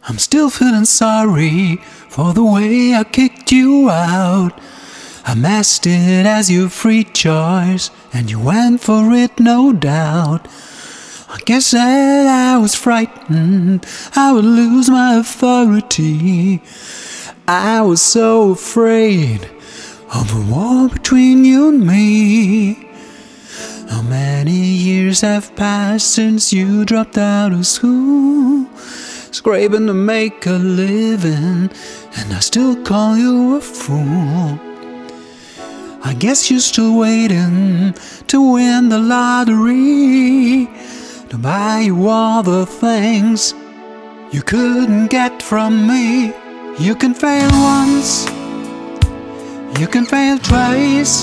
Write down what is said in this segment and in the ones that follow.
I'm still feeling sorry for the way I kicked you out. I masked it as your free choice, and you went for it, no doubt. I guess that I was frightened I would lose my authority. I was so afraid of a war between you and me. How many years have passed since you dropped out of school, scraping to make a living, and I still call you a fool. I guess you're still waiting to win the lottery, to buy you all the things you couldn't get from me. You can fail once, you can fail twice,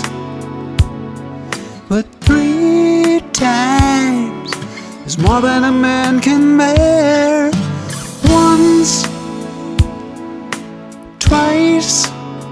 but 3 times is more than a man can bear. Once, twice,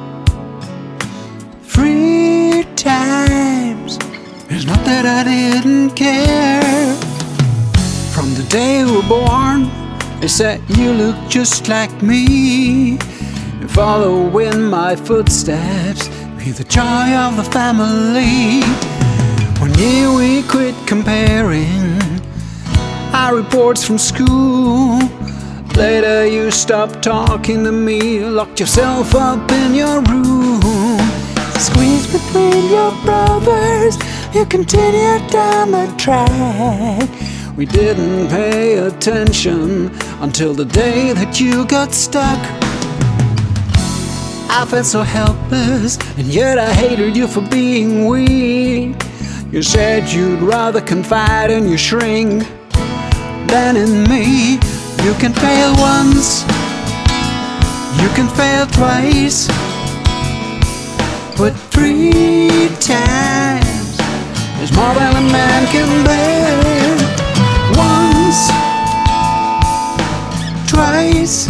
3 times. It's not that I didn't care. From the day we were born, they said you look just like me, and follow in my footsteps, be the joy of the family. One year we quit comparing our reports from school. Later you stopped talking to me, locked yourself up in your room. Squeezed between your brothers, you continued down the track. We didn't pay attention until the day that you got stuck. I felt so helpless, and yet I hated you for being weak. You said you'd rather confide in your shrink than in me. You can fail once, you can fail twice, but 3 times is more than a man can bear. Once, twice,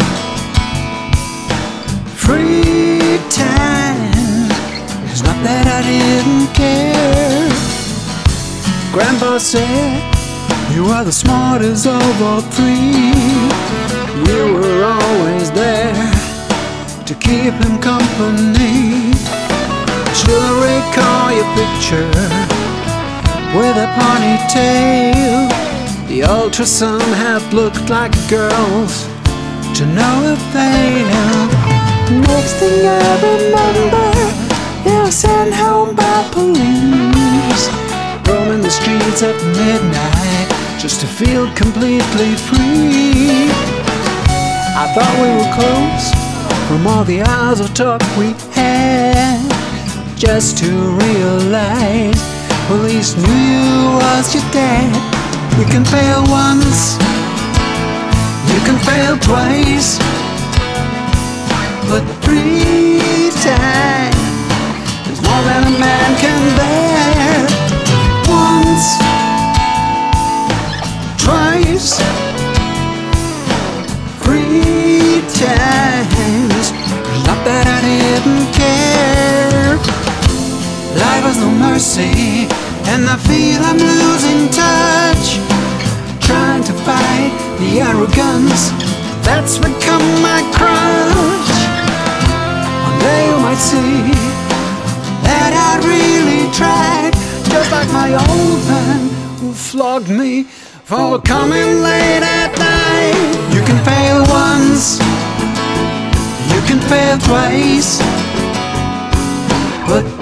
3 times. It's not that I didn't care. Grandpa said you are the smartest of all 3. You were always there to keep him company. Still recall your picture with a ponytail. The ultrasound had looked like a girl's to no avail. Next thing I remember, you were sent home by police, roaming the streets at midnight just to feel completely free. I thought we were close from all the hours of talk we had, just to realize police knew you was your dad. You can fail once, you can fail twice, but 3 times is more than a man can bear. Once, twice, 3 times. It's not that I didn't care. Life has no mercy, and I feel I'm losing touch, trying to fight the arrogance that's become my crutch. One day you might see that I really tried, just like my old man who flogged me for coming late at night. You can fail once, you can fail twice, but